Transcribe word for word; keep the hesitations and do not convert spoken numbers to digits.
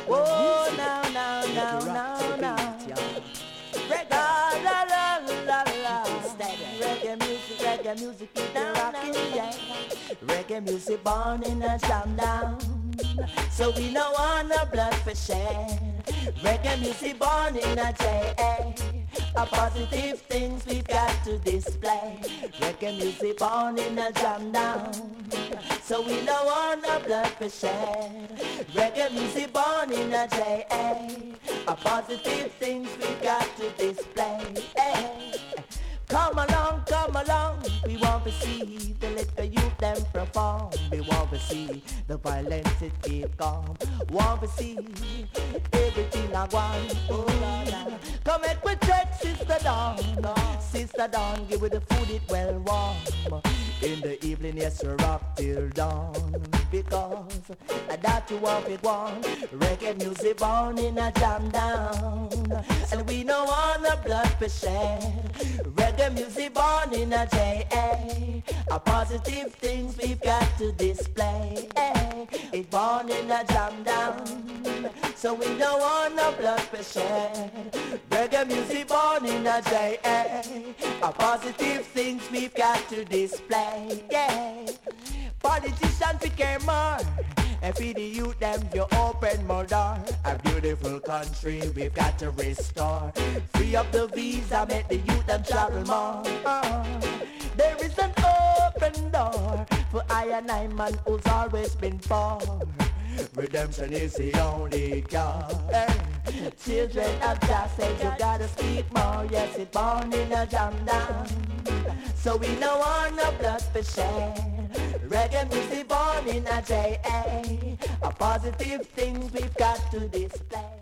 Oh, now, now, now, now, now. Reggae, la, la, la, la. Reggae music, reggae music, keep it rocking, yeah. Reggae music born in a jam down, so we no want no blood for shed. Reggae music born in a J A, a positive things we've got to display. Reggae music born in a jam down, so we no want no blood for shed. Reggae music born in a J A, a positive things we've got to display. Hey. Come along, come along, we want to see the little youth them perform. We want to see the violence it keep calm. Want to see everything I want. Oh, Lord. Come and we check Sister Dawn. Sister Dawn, give it the food it well warm. In the evening, yes, we rock till dawn. Because that you want it one. Reggae music born in a jam down, and we no want the blood for shed. Reggae music born in a J A, a positive things we've got to display. It born in a jam down, so we don't want no blood for shed. Reggae music born in a J A, a positive things we've got to display. Yeah. Politicians we care more, and for the youth them you open more door. A beautiful country we've got to restore. Free up the visa, make the youth them travel more. Uh, there is an open door for I and I man who's always been poor. Redemption is the only cure. Hey. Children of Jah said you gotta speak more. Yes, it's born in a jam down, so we no want no blood for shed. Reggae music born in a J A, a positive things we've got to display.